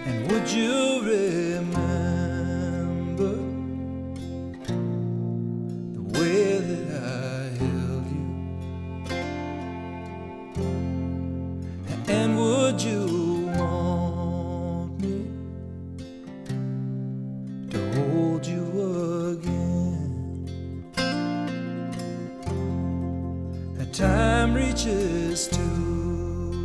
And would you remember the way that I held you? And would you want me to hold you again? Time reaches to